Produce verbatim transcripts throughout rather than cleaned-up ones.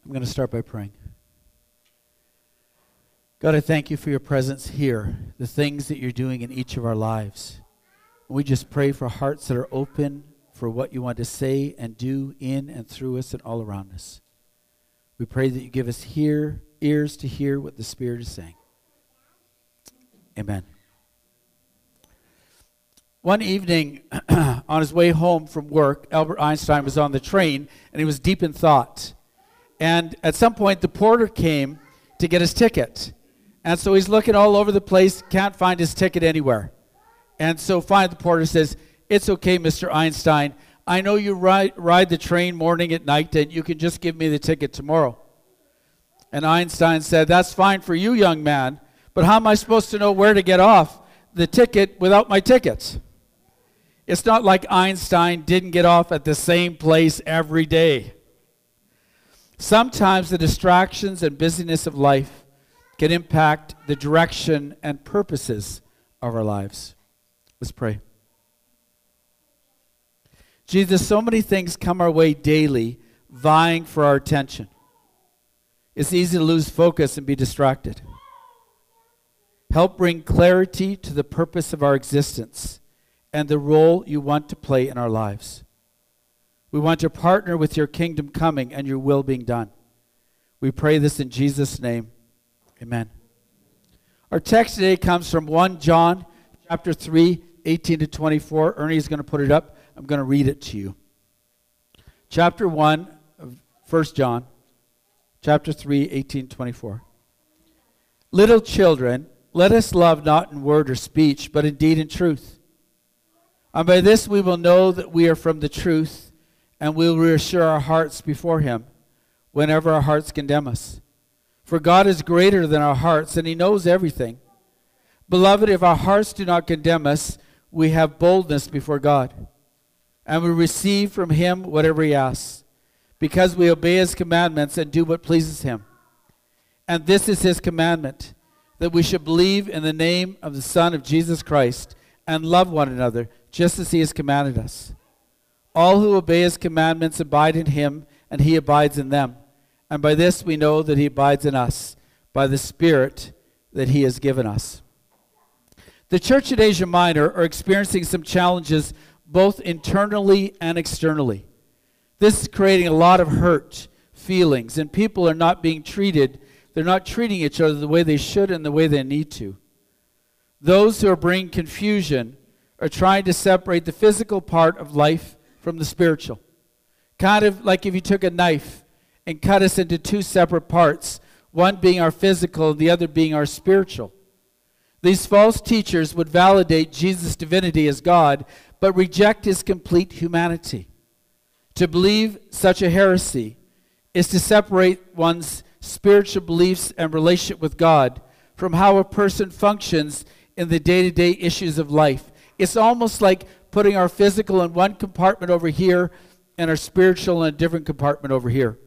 I'm going to start by praying. God, I thank you for your presence here, the things that you're doing in each of our lives. We just pray for hearts that are open for what you want to say and do in and through us and all around us. We pray that you give us hear, ears to hear what the Spirit is saying. Amen. One evening, on his way home from work, Albert Einstein was on the train, and he was deep in thought. And at some point, the porter came to get his ticket. And so he's looking all over the place, can't find his ticket anywhere. And so finally the porter says, "It's okay, Mister Einstein. I know you ride, ride the train morning at night, and you can just give me the ticket tomorrow." And Einstein said, "That's fine for you, young man, but how am I supposed to know where to get off the ticket without my ticket?" It's not like Einstein didn't get off at the same place every day. Sometimes the distractions and busyness of life can impact the direction and purposes of our lives. Let's pray. Jesus, so many things come our way daily, vying for our attention. It's easy to lose focus and be distracted. Help bring clarity to the purpose of our existence and the role you want to play in our lives. We want to partner with your kingdom coming and your will being done. We pray this in Jesus' name. Amen. Our text today comes from First John chapter three, eighteen to twenty-four. Ernie is going to put it up. I'm going to read it to you. Chapter one of First John, chapter three, eighteen to twenty-four. Little children, let us love not in word or speech, but in deed and truth. And by this we will know that we are from the truth, and we will reassure our hearts before him whenever our hearts condemn us. For God is greater than our hearts, and he knows everything. Beloved, if our hearts do not condemn us, we have boldness before God, and we receive from him whatever he asks, because we obey his commandments and do what pleases him. And this is his commandment, that we should believe in the name of the Son of Jesus Christ and love one another, just as he has commanded us. All who obey his commandments abide in him, and he abides in them. And by this we know that he abides in us, by the Spirit that he has given us. The church at Asia Minor are experiencing some challenges both internally and externally. This is creating a lot of hurt feelings, and people are not being treated, they're not treating each other the way they should and the way they need to. Those who are bringing confusion are trying to separate the physical part of life from the spiritual. Kind of like if you took a knife and cut us into two separate parts, one being our physical and the other being our spiritual. These false teachers would validate Jesus' divinity as God, but reject his complete humanity. To believe such a heresy is to separate one's spiritual beliefs and relationship with God from how a person functions in the day-to-day issues of life. It's almost like putting our physical in one compartment over here and our spiritual in a different compartment over here.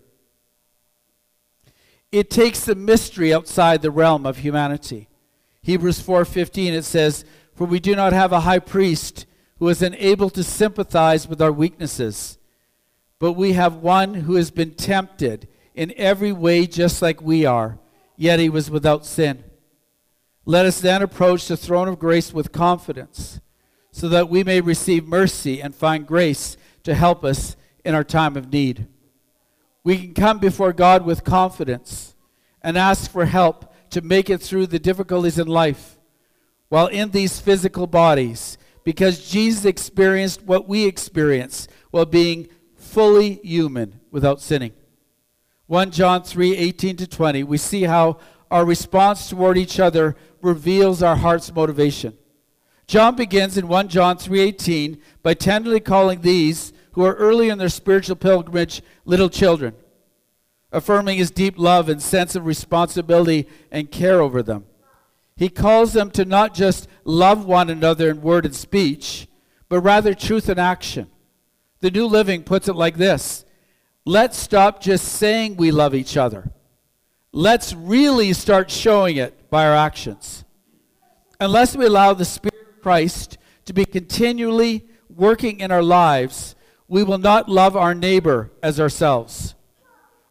It takes the mystery outside the realm of humanity. Hebrews four fifteen, it says, "For we do not have a high priest who is unable to sympathize with our weaknesses, but we have one who has been tempted in every way just like we are, yet he was without sin. Let us then approach the throne of grace with confidence, so that we may receive mercy and find grace to help us in our time of need." We can come before God with confidence and ask for help to make it through the difficulties in life while in these physical bodies, because Jesus experienced what we experience while being fully human without sinning. First John three, eighteen to twenty, we see how our response toward each other reveals our heart's motivation. John begins in First John three eighteen by tenderly calling these who are early in their spiritual pilgrimage little children, affirming his deep love and sense of responsibility and care over them. He calls them to not just love one another in word and speech, but rather truth and action. The New Living puts it like this: let's stop just saying we love each other. Let's really start showing it by our actions. Unless we allow the Spirit of Christ to be continually working in our lives, we will not love our neighbor as ourselves.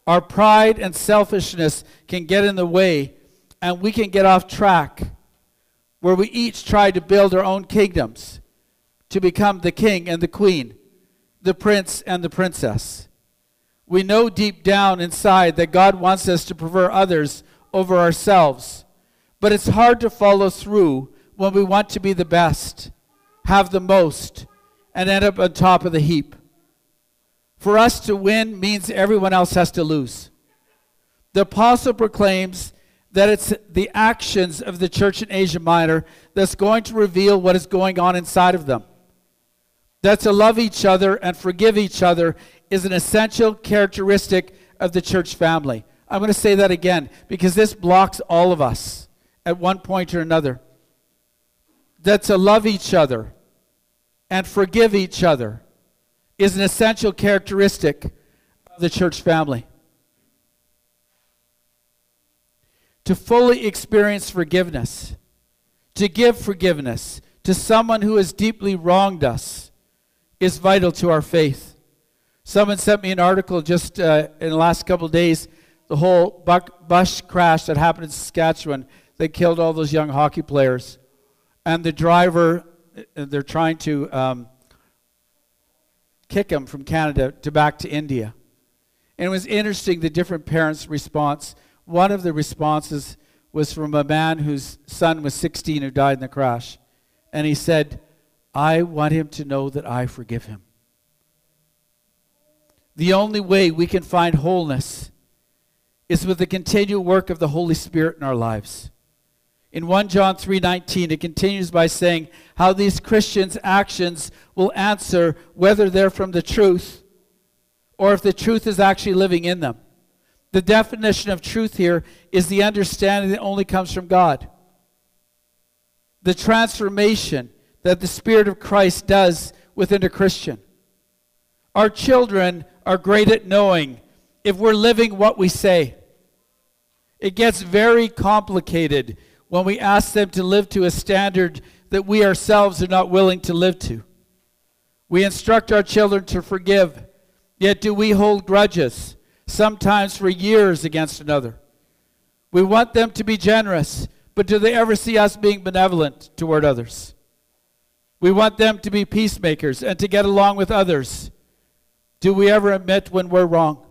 Our pride and selfishness can get in the way, and we can get off track, where we each try to build our own kingdoms to become the king and the queen, the prince and the princess. We know deep down inside that God wants us to prefer others over ourselves, but it's hard to follow through when we want to be the best, have the most, and end up on top of the heap. For us to win means everyone else has to lose. The apostle proclaims that it's the actions of the church in Asia Minor that's going to reveal what is going on inside of them. That to love each other and forgive each other is an essential characteristic of the church family. I'm going to say that again because this blocks all of us at one point or another. That to love each other and forgive each other is an essential characteristic of the church family. To fully experience forgiveness, to give forgiveness to someone who has deeply wronged us is vital to our faith. Someone sent me an article just uh, in the last couple of days, the whole buck, bus crash that happened in Saskatchewan that killed all those young hockey players. And the driver, they're trying to um, kick him from Canada to back to India. And it was interesting, the different parents' response. One of the responses was from a man whose son was sixteen who died in the crash. And he said, I want him to know that I forgive him. The only way we can find wholeness is with the continual work of the Holy Spirit in our lives. In First John three nineteen, it continues by saying how these Christians' actions will answer whether they're from the truth or if the truth is actually living in them. The definition of truth here is the understanding that only comes from God. The transformation that the Spirit of Christ does within a Christian. Our children are great at knowing if we're living what we say. It gets very complicated when we ask them to live to a standard that we ourselves are not willing to live to. We instruct our children to forgive, yet do we hold grudges, sometimes for years against another. We want them to be generous, but do they ever see us being benevolent toward others? We want them to be peacemakers and to get along with others. Do we ever admit when we're wrong?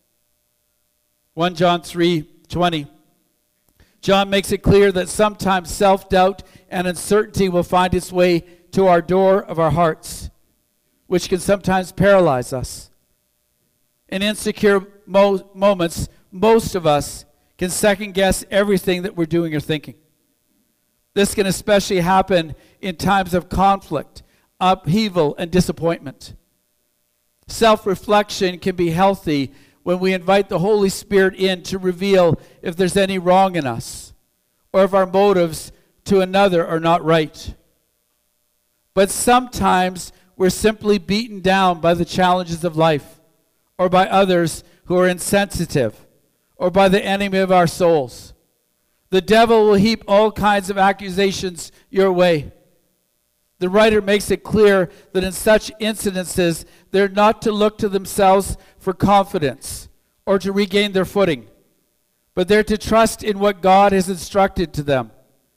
First John three twenty. John makes it clear that sometimes self-doubt and uncertainty will find its way to our door of our hearts, which can sometimes paralyze us. In insecure mo- moments, most of us can second-guess everything that we're doing or thinking. This can especially happen in times of conflict, upheaval, and disappointment. Self-reflection can be healthy when we invite the Holy Spirit in to reveal if there's any wrong in us or if our motives to another are not right. But sometimes we're simply beaten down by the challenges of life or by others who are insensitive or by the enemy of our souls. The devil will heap all kinds of accusations your way. The writer makes it clear that in such incidences, they're not to look to themselves for confidence or to regain their footing, but they're to trust in what God has instructed to them.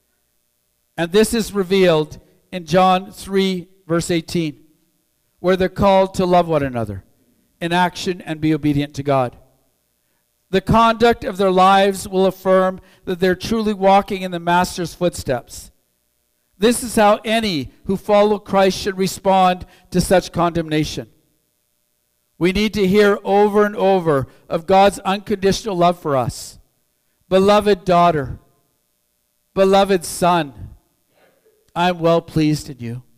And this is revealed in John three, verse eighteen, where they're called to love one another in action and be obedient to God. The conduct of their lives will affirm that they're truly walking in the Master's footsteps. This is how any who follow Christ should respond to such condemnation. We need to hear over and over of God's unconditional love for us. Beloved daughter, beloved son, I'm well pleased in you.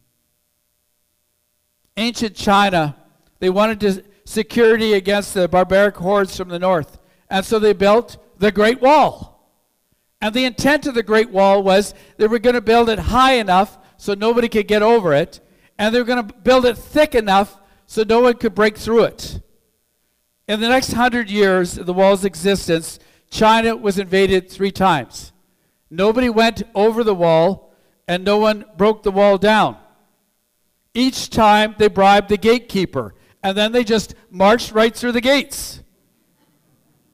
Ancient China, they wanted to security against the barbaric hordes from the north, and so they built the Great Wall. And the intent of the Great Wall was they were going to build it high enough so nobody could get over it, and they were going to build it thick enough so no one could break through it. In the next hundred years of the wall's existence, China was invaded three times. Nobody went over the wall, and no one broke the wall down. Each time they bribed the gatekeeper, and then they just marched right through the gates.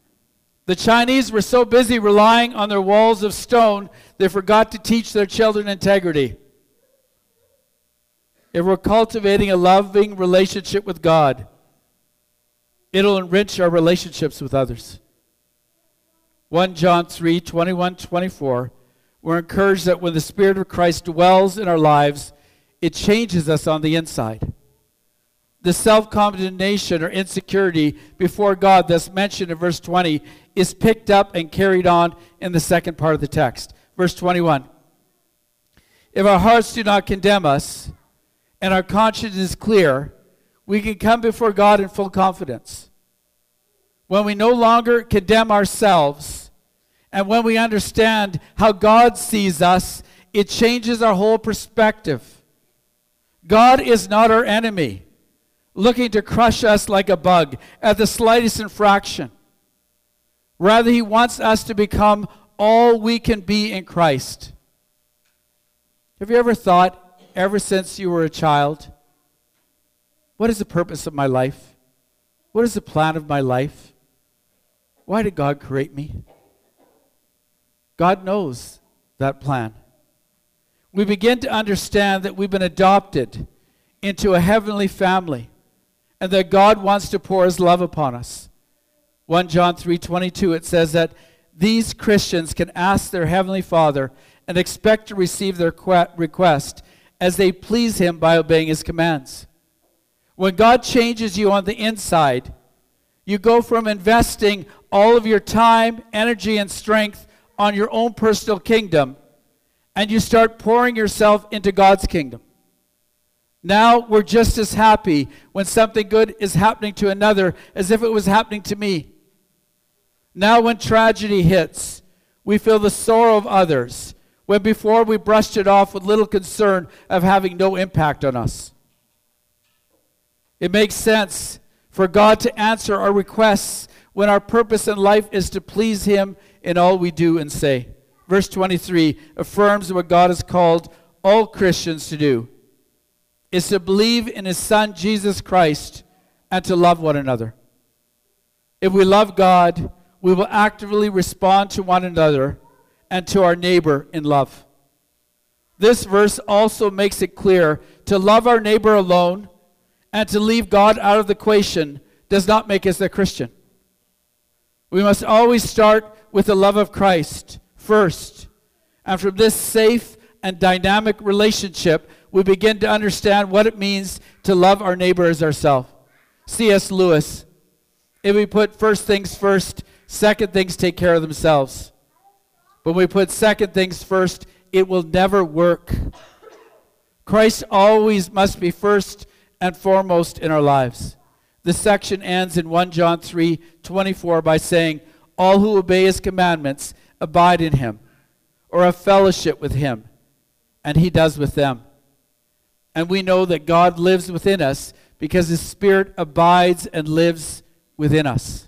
The Chinese were so busy relying on their walls of stone, they forgot to teach their children integrity. If we're cultivating a loving relationship with God, it'll enrich our relationships with others. First John three, twenty-one, twenty-four, we're encouraged that when the Spirit of Christ dwells in our lives, it changes us on the inside. The self-condemnation or insecurity before God that's mentioned in verse twenty is picked up and carried on in the second part of the text. Verse twenty-one. If our hearts do not condemn us and our conscience is clear, we can come before God in full confidence. When we no longer condemn ourselves and when we understand how God sees us, it changes our whole perspective. God is not our enemy, looking to crush us like a bug at the slightest infraction. Rather, he wants us to become all we can be in Christ. Have you ever thought, ever since you were a child, what is the purpose of my life? What is the plan of my life? Why did God create me? God knows that plan. We begin to understand that we've been adopted into a heavenly family and that God wants to pour his love upon us. First John three twenty-two, it says that these Christians can ask their Heavenly Father and expect to receive their request as they please him by obeying his commands. When God changes you on the inside, you go from investing all of your time, energy, and strength on your own personal kingdom, and you start pouring yourself into God's kingdom. Now we're just as happy when something good is happening to another as if it was happening to me. Now when tragedy hits, we feel the sorrow of others, when before we brushed it off with little concern of having no impact on us. It makes sense for God to answer our requests when our purpose in life is to please him in all we do and say. Verse twenty-three affirms what God has called all Christians to do, is to believe in his Son, Jesus Christ, and to love one another. If we love God, we will actively respond to one another and to our neighbor in love. This verse also makes it clear to love our neighbor alone and to leave God out of the equation does not make us a Christian. We must always start with the love of Christ first. And from this safe and dynamic relationship, we begin to understand what it means to love our neighbor as ourselves. C S Lewis, if we put first things first, second things take care of themselves. When we put second things first, it will never work. Christ always must be first and foremost in our lives. This section ends in First John three twenty-four by saying, all who obey his commandments abide in him, or have fellowship with him, and he does with them. And we know that God lives within us because his Spirit abides and lives within us.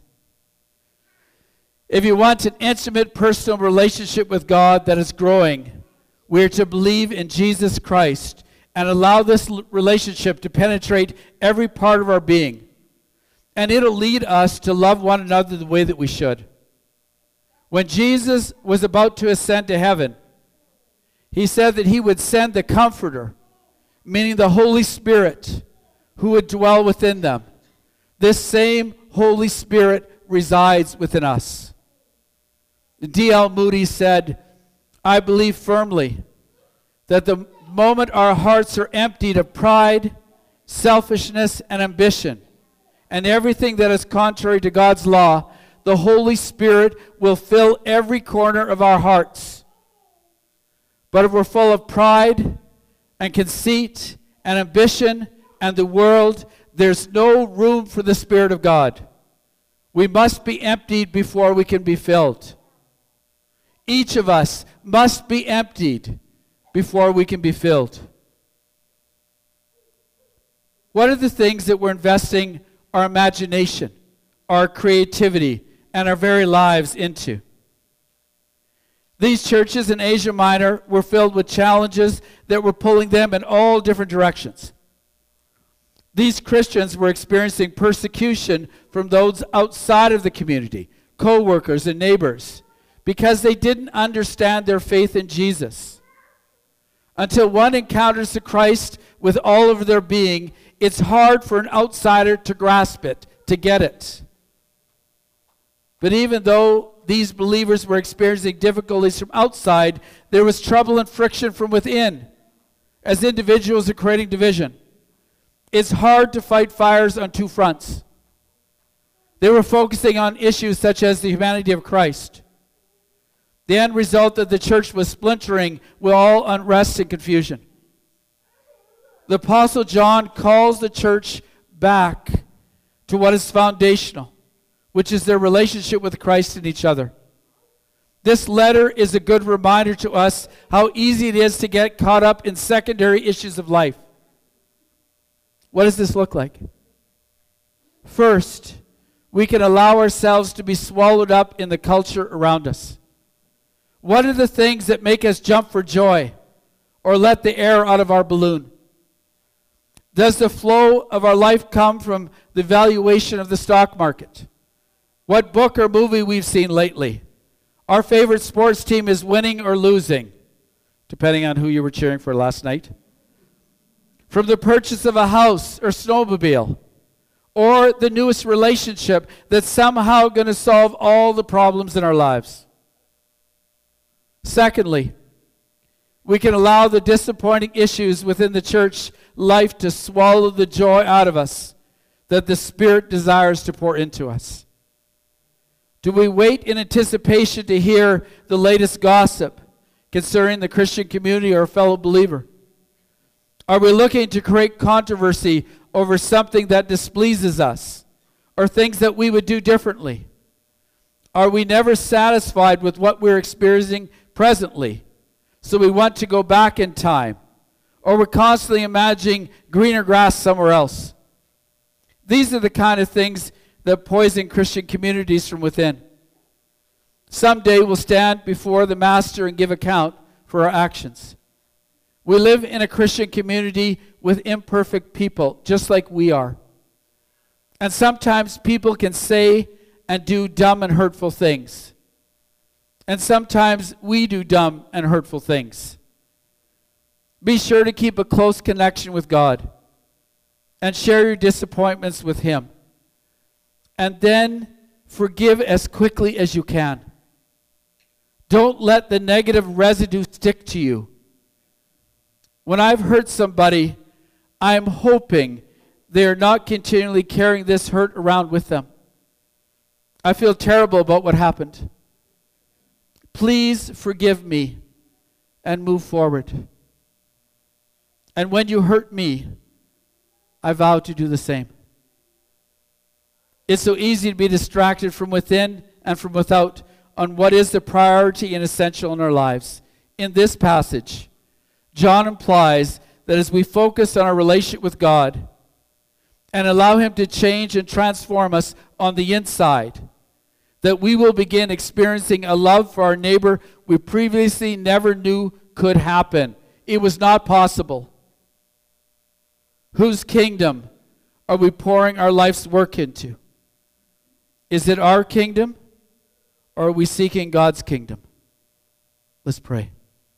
If you want an intimate personal relationship with God that is growing, we are to believe in Jesus Christ and allow this relationship to penetrate every part of our being. And it'll lead us to love one another the way that we should. When Jesus was about to ascend to heaven, he said that he would send the Comforter, meaning the Holy Spirit, who would dwell within them. This same Holy Spirit resides within us. D L Moody said, I believe firmly that the moment our hearts are emptied of pride, selfishness, and ambition, and everything that is contrary to God's law, the Holy Spirit will fill every corner of our hearts. But if we're full of pride and conceit and ambition and the world, there's no room for the Spirit of God. We must be emptied before we can be filled. Each of us must be emptied before we can be filled. What are the things that we're investing our imagination, our creativity, and our very lives into? These churches in Asia Minor were filled with challenges that were pulling them in all different directions. These Christians were experiencing persecution from those outside of the community, co-workers, and neighbors because they didn't understand their faith in Jesus. Until one encounters the Christ with all of their being, it's hard for an outsider to grasp it, to get it. But even though these believers were experiencing difficulties from outside, there was trouble and friction from within, as individuals are creating division. It's hard to fight fires on two fronts. They were focusing on issues such as the humanity of Christ. The end result of the church was splintering with all unrest and confusion. The Apostle John calls the church back to what is foundational, which is their relationship with Christ and each other. This letter is a good reminder to us how easy it is to get caught up in secondary issues of life. What does this look like? First, we can allow ourselves to be swallowed up in the culture around us. What are the things that make us jump for joy or let the air out of our balloon? Does the flow of our life come from the valuation of the stock market? What book or movie we've seen lately? Our favorite sports team is winning or losing, depending on who you were cheering for last night. From the purchase of a house or snowmobile, or the newest relationship that's somehow going to solve all the problems in our lives. Secondly, we can allow the disappointing issues within the church life to swallow the joy out of us that the Spirit desires to pour into us. Do we wait in anticipation to hear the latest gossip concerning the Christian community or a fellow believer? Are we looking to create controversy over something that displeases us or things that we would do differently? Are we never satisfied with what we're experiencing presently, so we want to go back in time? Or we're constantly imagining greener grass somewhere else? These are the kind of things that poison Christian communities from within. Someday we'll stand before the Master and give account for our actions. We live in a Christian community with imperfect people, just like we are. And sometimes people can say and do dumb and hurtful things. And sometimes we do dumb and hurtful things. Be sure to keep a close connection with God and share your disappointments with Him. And then forgive as quickly as you can. Don't let the negative residue stick to you. When I've hurt somebody, I'm hoping they're not continually carrying this hurt around with them. I feel terrible about what happened. Please forgive me and move forward. And when you hurt me, I vow to do the same. It's so easy to be distracted from within and from without on what is the priority and essential in our lives. In this passage, John implies that as we focus on our relationship with God and allow Him to change and transform us on the inside, that we will begin experiencing a love for our neighbor we previously never knew could happen. It was not possible. Whose kingdom are we pouring our life's work into? Is it our kingdom, or are we seeking God's kingdom? Let's pray.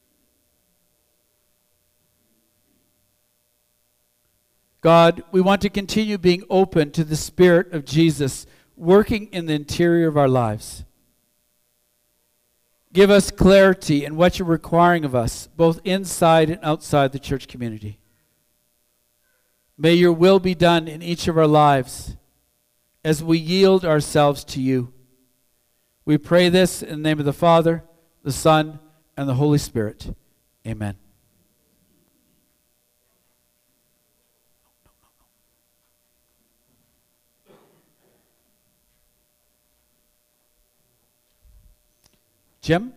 God, we want to continue being open to the Spirit of Jesus working in the interior of our lives. Give us clarity in what you're requiring of us, both inside and outside the church community. May your will be done in each of our lives as we yield ourselves to you. We pray this in the name of the Father, the Son, and the Holy Spirit. Amen. Jim?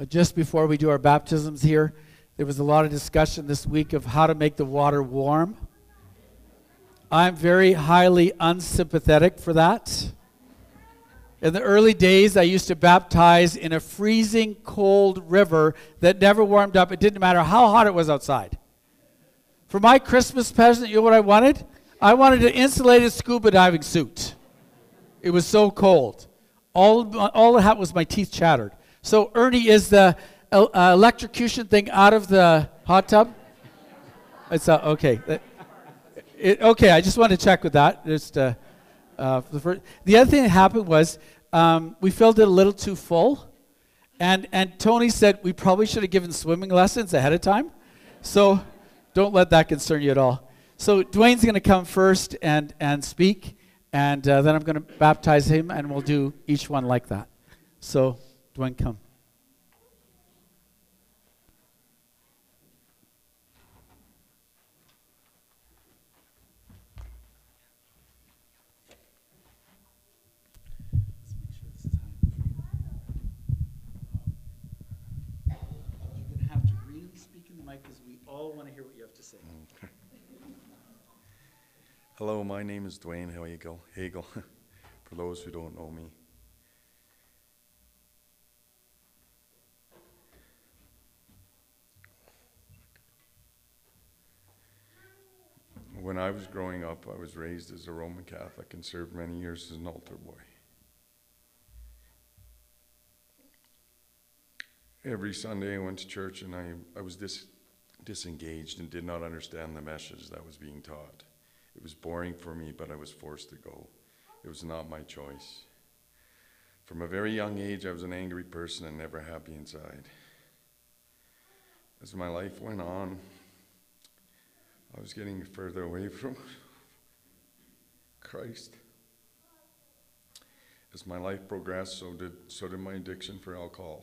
just before we do our baptisms here, there was a lot of discussion this week of how to make the water warm. I'm very highly unsympathetic for that. In the early days, I used to baptize in a freezing cold river that never warmed up. It didn't matter how hot it was outside. For my Christmas present, you know what I wanted? I wanted an insulated scuba diving suit. It was so cold. All, all it had was my teeth chattered. So Ernie, is the uh, uh, electrocution thing out of the hot tub? It's uh, okay. It, it, okay, I just wanted to check with that. Just, uh, uh, the, first, the other thing that happened was um, we filled it a little too full, and and Tony said we probably should have given swimming lessons ahead of time. So don't let that concern you at all. So Dwayne's going to come first and and speak, and uh, then I'm going to baptize him, and we'll do each one like that. So Dwayne, come. All want to hear what you have to say. Okay. Hello, my name is Dwayne Hagel, Hagel for those who don't know me. When I was growing up, I was raised as a Roman Catholic and served many years as an altar boy. Every Sunday I went to church, and I, I was dis disengaged and did not understand the message that was being taught. It was boring for me, but I was forced to go. It was not my choice. From a very young age, I was an angry person and never happy inside. As my life went on, I was getting further away from Christ. As my life progressed, so did, so did my addiction for alcohol.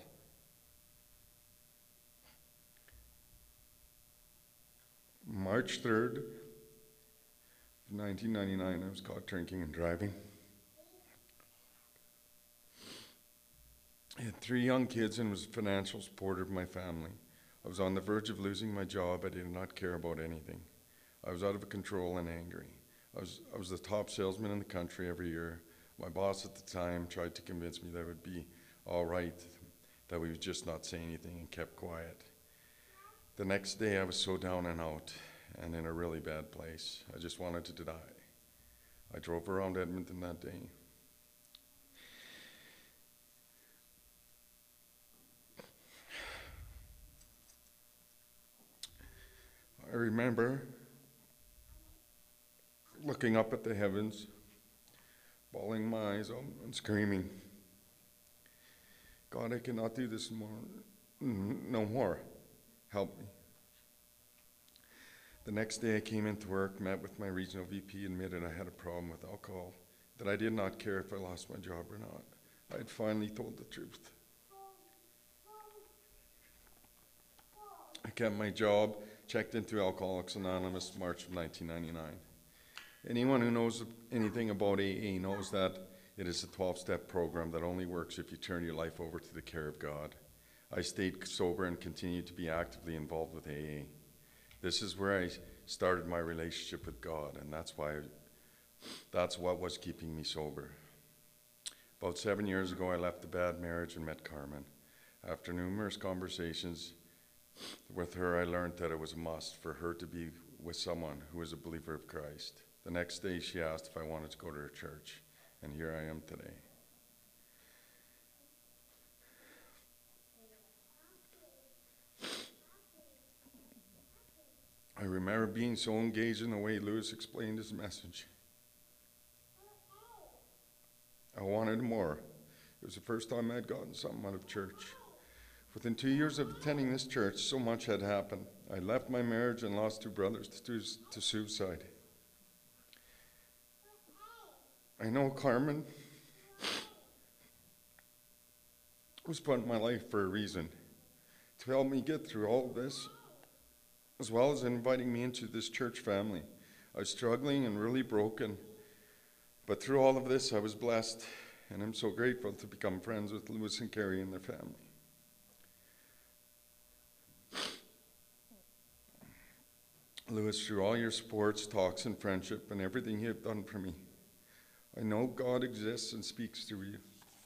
March third, nineteen ninety-nine, I was caught drinking and driving. I had three young kids and was a financial supporter of my family. I was on the verge of losing my job. I did not care about anything. I was out of control and angry. I was, I was the top salesman in the country every year. My boss at the time tried to convince me that it would be all right, that we would just not say anything and kept quiet. The next day, I was so down and out and in a really bad place. I just wanted to die. I drove around Edmonton that day. I remember looking up at the heavens, bawling my eyes out and screaming, God, I cannot do this more, no more. Help me. The next day I came into work, met with my regional V P, admitted I had a problem with alcohol, that I did not care if I lost my job or not. I had finally told the truth. I kept my job, checked into Alcoholics Anonymous March of nineteen ninety-nine. Anyone who knows anything about A A knows that it is a twelve-step program that only works if you turn your life over to the care of God. I stayed sober and continued to be actively involved with A A. This is where I started my relationship with God, and that's why, that's what was keeping me sober. About seven years ago, I left a bad marriage and met Carmen. After numerous conversations with her, I learned that it was a must for her to be with someone who was a believer of Christ. The next day, she asked if I wanted to go to her church, and here I am today. I remember being so engaged in the way Lewis explained his message. I wanted more. It was the first time I had gotten something out of church. Within two years of attending this church, so much had happened. I left my marriage and lost two brothers to, to suicide. I know Carmen was put in my life for a reason, to help me get through all of this, as well as inviting me into this church family. I was struggling and really broken, but through all of this, I was blessed, and I'm so grateful to become friends with Lewis and Carrie and their family. Lewis, through all your sports, talks, and friendship, and everything you have done for me, I know God exists and speaks through you.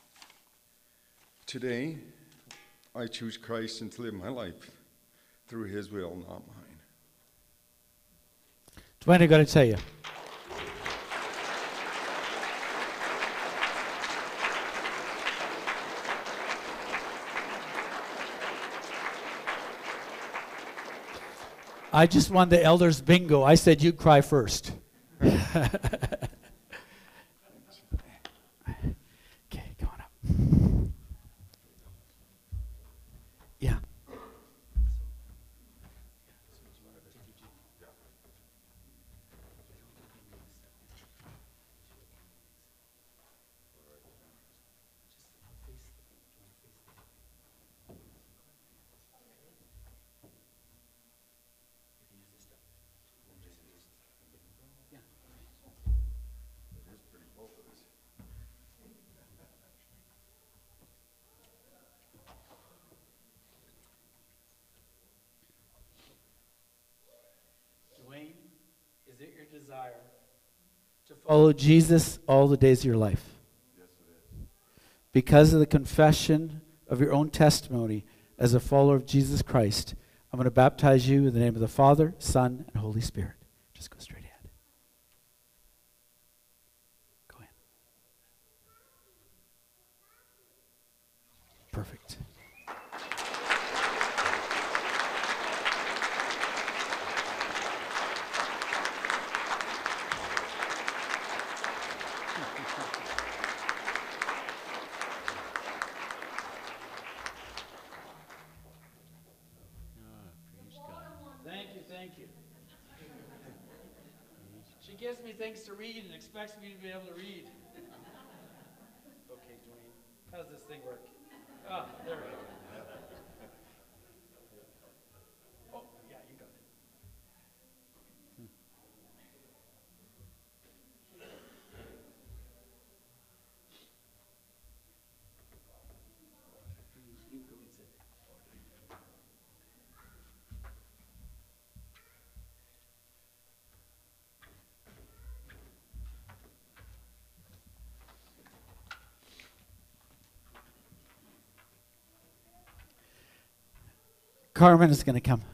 Today, I choose Christ and to live my life through his will, not mine. Dwayne, I got to tell you. I just won the elders bingo. I said you'd cry first. Okay, go on up. Yeah. Dwayne, is it your desire to follow Jesus all the days of your life? Yes, it is. Because of the confession of your own testimony as a follower of Jesus Christ, I'm going to baptize you in the name of the Father, Son, and Holy Spirit. Just go straight ahead. Go in. Perfect. Thank you, thank you. She gives me things to read and expects me to be able to read. Okay, Dwayne, how's this thing work? Ah, there we go. Oh, yeah, you got it. You go and sit. Carmen is going to come.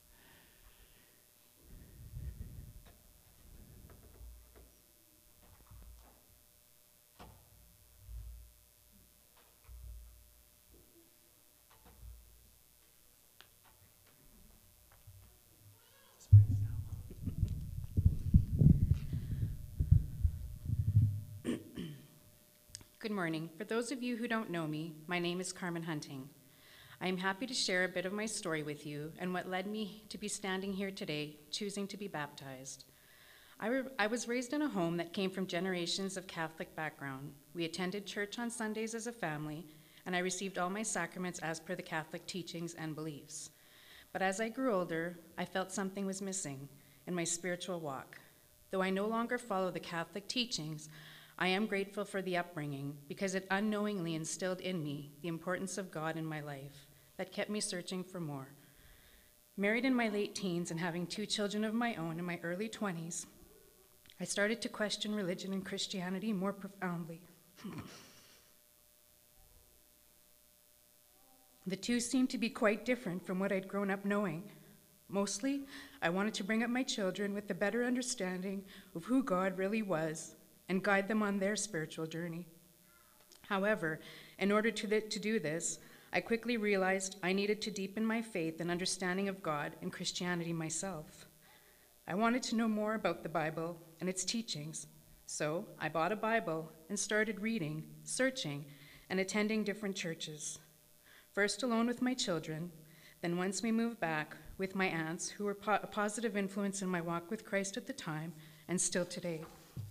Good morning. For those of you who don't know me, my name is Carmen Hunting. I am happy to share a bit of my story with you and what led me to be standing here today, choosing to be baptized. I, re- I was raised in a home that came from generations of Catholic background. We attended church on Sundays as a family, and I received all my sacraments as per the Catholic teachings and beliefs. But as I grew older, I felt something was missing in my spiritual walk. Though I no longer follow the Catholic teachings, I am grateful for the upbringing because it unknowingly instilled in me the importance of God in my life that kept me searching for more. Married in my late teens and having two children of my own in my early twenties, I started to question religion and Christianity more profoundly. The two seemed to be quite different from what I'd grown up knowing. Mostly, I wanted to bring up my children with a better understanding of who God really was and guide them on their spiritual journey. However, in order to, th- to do this, I quickly realized I needed to deepen my faith and understanding of God and Christianity myself. I wanted to know more about the Bible and its teachings, so I bought a Bible and started reading, searching, and attending different churches. First alone with my children, then once we moved back with my aunts, who were po- a positive influence in my walk with Christ at the time and still today.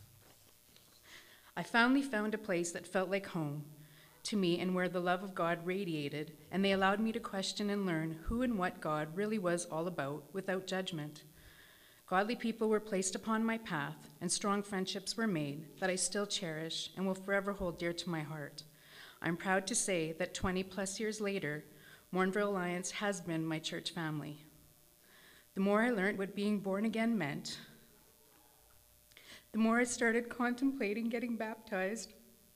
I finally found a place that felt like home to me and where the love of God radiated, and they allowed me to question and learn who and what God really was all about without judgment. Godly people were placed upon my path, and strong friendships were made that I still cherish and will forever hold dear to my heart. I'm proud to say that twenty plus years later, Mournville Alliance has been my church family. The more I learned what being born again meant, the more I started contemplating getting baptized.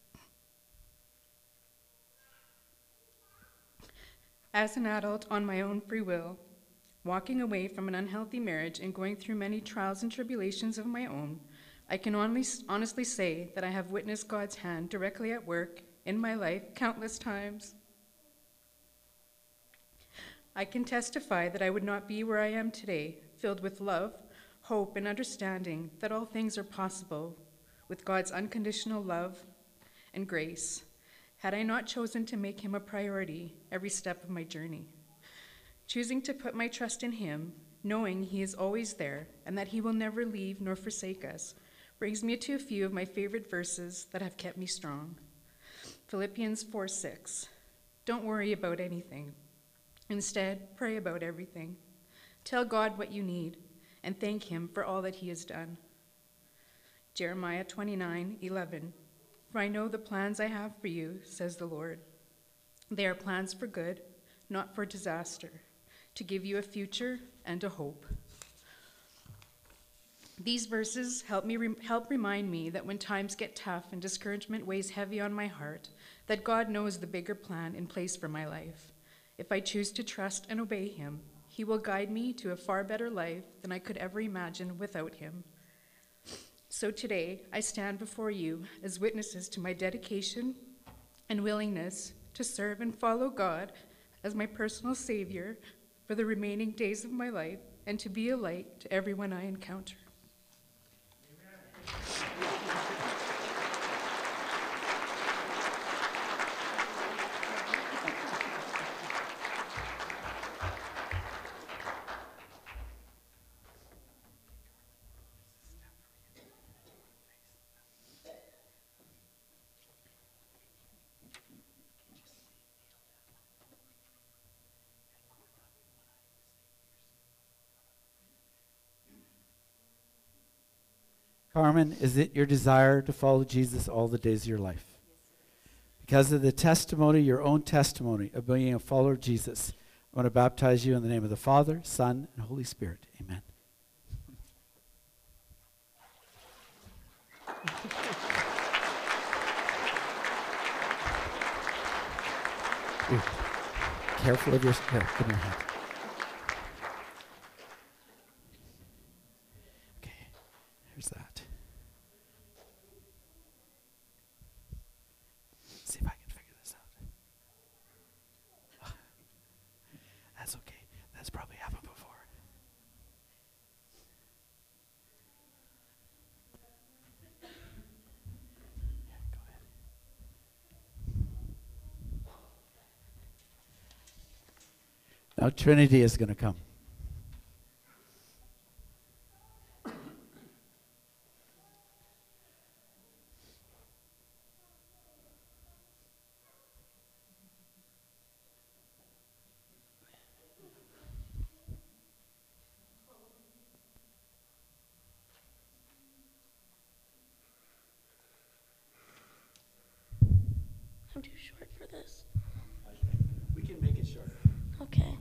As an adult on my own free will, walking away from an unhealthy marriage and going through many trials and tribulations of my own, I can only honestly say that I have witnessed God's hand directly at work in my life countless times. I can testify that I would not be where I am today, filled with love, hope, and understanding that all things are possible with God's unconditional love and grace, had I not chosen to make him a priority every step of my journey. Choosing to put my trust in him, knowing he is always there and that he will never leave nor forsake us, brings me to a few of my favorite verses that have kept me strong. Philippians four six. Don't worry about anything. Instead, pray about everything. Tell God what you need and thank him for all that he has done. Jeremiah twenty-nine eleven. For I know the plans I have for you, says the Lord. They are plans for good, not for disaster, to give you a future and a hope. These verses help me re- help remind me that when times get tough and discouragement weighs heavy on my heart, that God knows the bigger plan in place for my life. If I choose to trust and obey him, he will guide me to a far better life than I could ever imagine without him. So today, I stand before you as witnesses to my dedication and willingness to serve and follow God as my personal Savior for the remaining days of my life and to be a light to everyone I encounter. Carmen, is it your desire to follow Jesus all the days of your life? Because of the testimony, your own testimony of being a follower of Jesus, I want to baptize you in the name of the Father, Son, and Holy Spirit. Amen. Ooh. Careful of your hair. Give me your hand. Okay, here's that. See if I can figure this out. That's okay. That's probably happened before. Yeah, go ahead. Now Trinity is going to come. I'm too short for this. We can make it short. Okay.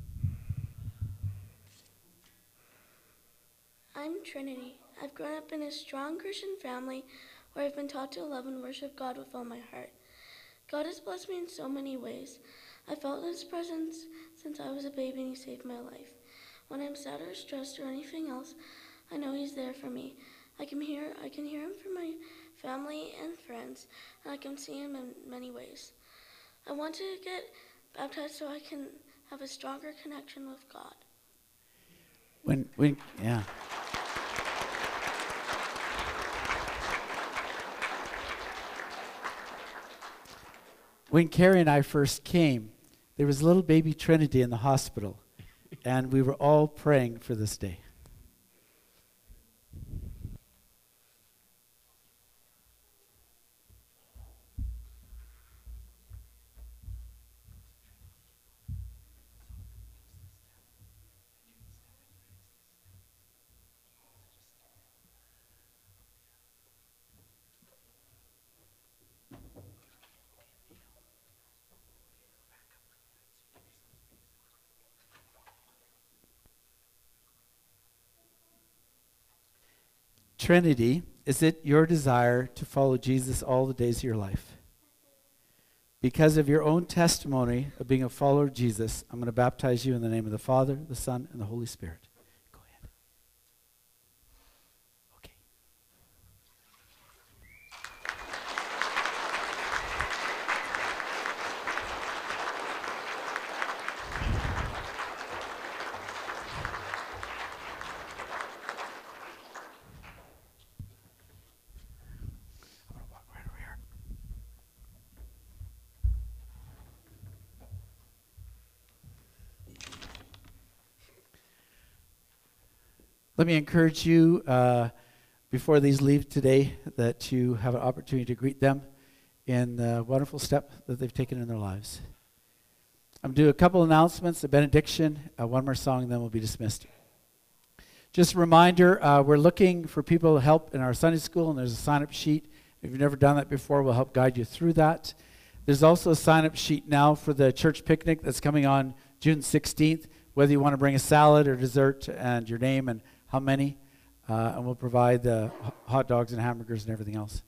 I'm Trinity. I've grown up in a strong Christian family where I've been taught to love and worship God with all my heart. God has blessed me in so many ways. I felt his presence since I was a baby and he saved my life. When I'm sad or stressed or anything else, I know he's there for me. I can hear I can hear him from my family and friends, and I can see him in many ways. I want to get baptized so I can have a stronger connection with God. When, when, yeah. When Carrie and I first came, there was little baby Trinity in the hospital, and we were all praying for this day. Trinity, is it your desire to follow Jesus all the days of your life? Because of your own testimony of being a follower of Jesus, I'm going to baptize you in the name of the Father, the Son, and the Holy Spirit. Go ahead. Okay. I'm going to walk right over here. Let me encourage you, uh, before these leave today, that you have an opportunity to greet them in the wonderful step that they've taken in their lives. I'm going to do a couple announcements, a benediction, uh, one more song, and then we'll be dismissed. Just a reminder, uh, we're looking for people to help in our Sunday school, and there's a sign-up sheet. If you've never done that before, we'll help guide you through that. There's also a sign-up sheet now for the church picnic that's coming on June sixteenth, whether you want to bring a salad or dessert and your name and how many, uh, and we'll provide the h- hot dogs and hamburgers and everything else.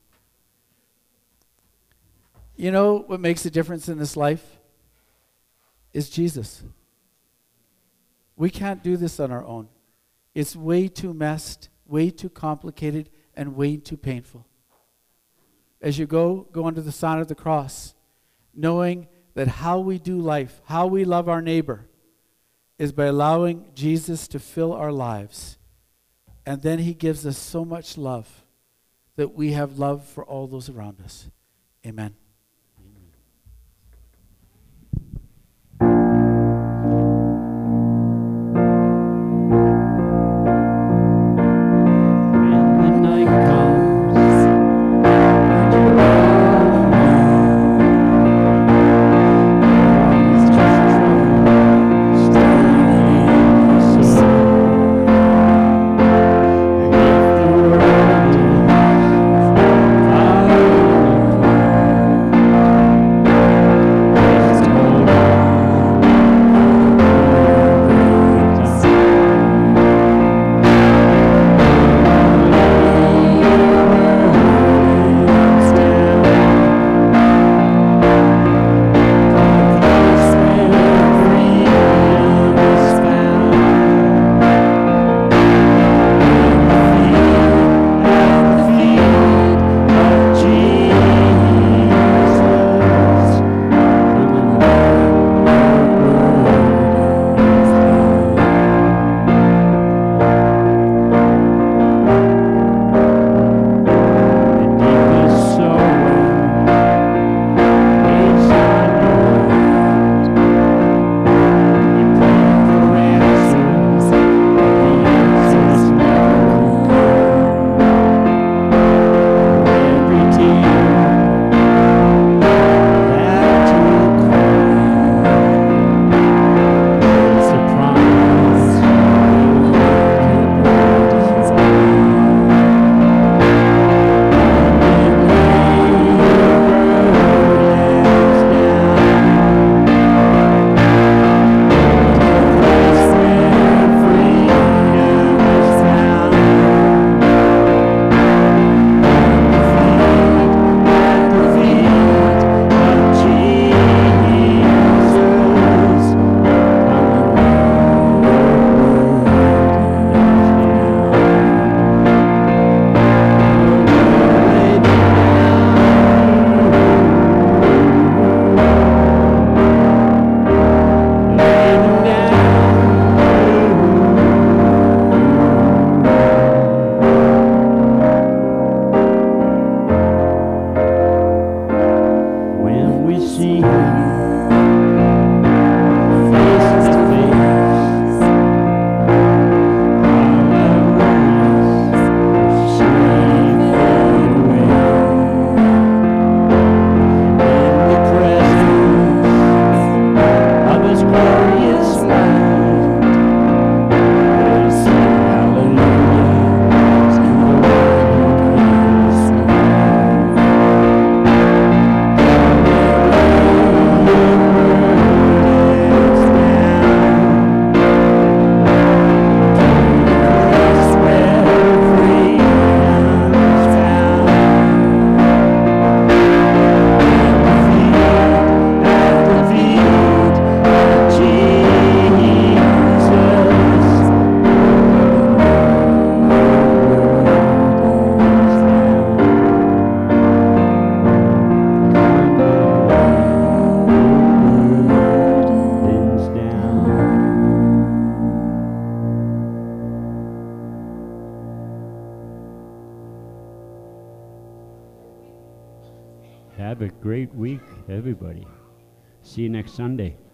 You know what makes a difference in this life? Is Jesus. We can't do this on our own. It's way too messed, way too complicated, and way too painful. As you go, go under the sign of the cross, knowing that how we do life, how we love our neighbor, is by allowing Jesus to fill our lives. And then he gives us so much love that we have love for all those around us. Amen. Thank you. Have a great week, everybody. See you next Sunday.